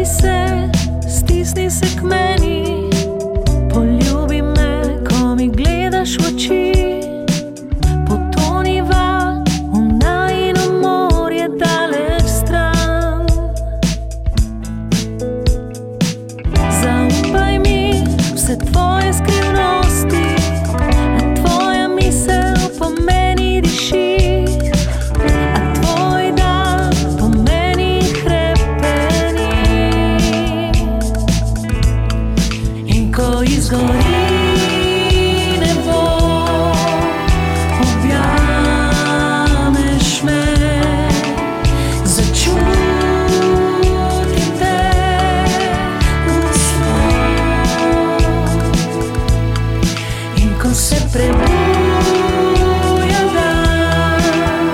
Zalepi se, stisni se k meni, poljubi me, ko mi gledaš v oči. Potoniva v najino morje daleč stran. Zaupaj mi vse tvoje skrivnosti, a tvoja misel po meni diši. Ko izgori nebo, objameš me, začutim te uslov. In ko se prebuja dan,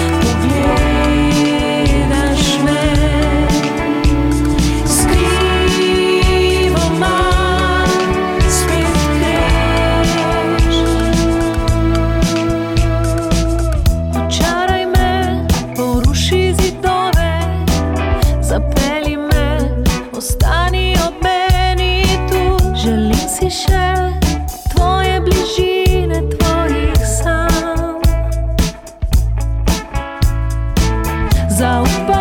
pogledaš me, zapelji me, ostani ob meni tu. Želim si še tvoje bližine, tvojih sanj. Zaupaj